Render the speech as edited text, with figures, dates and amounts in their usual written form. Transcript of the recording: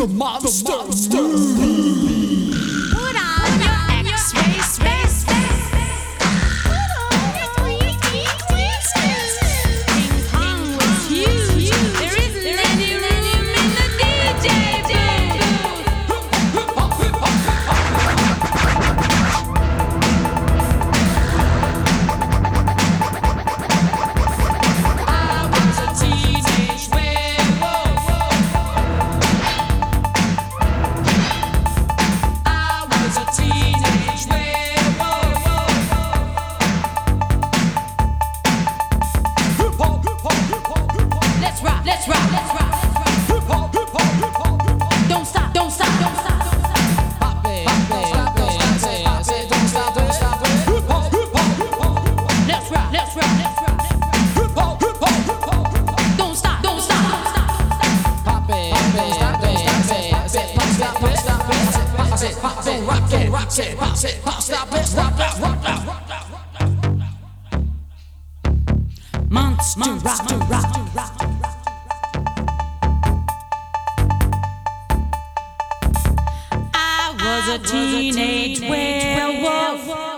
The monster. Put on your X-ray space. Put on your 3D glasses. Ping pong was huge. There isn't any room in the DJ booth. I was a teenage werewolf. I was a teenage werewolf. Let's rock, let's rock, let's rock. Don't stop, don't stop, don't stop. Pop it, stop it, I said don't stop, don't stop it. Let's rock, let's rock, let's rock. Don't stop, don't stop, don't stop. Pop it, stop it, I said pop, stop, don't stop it. I said pop, don't rock it, rock it, pop it, pop, stop it, stop it, rock it. Monster rock. I was a teenage werewolf.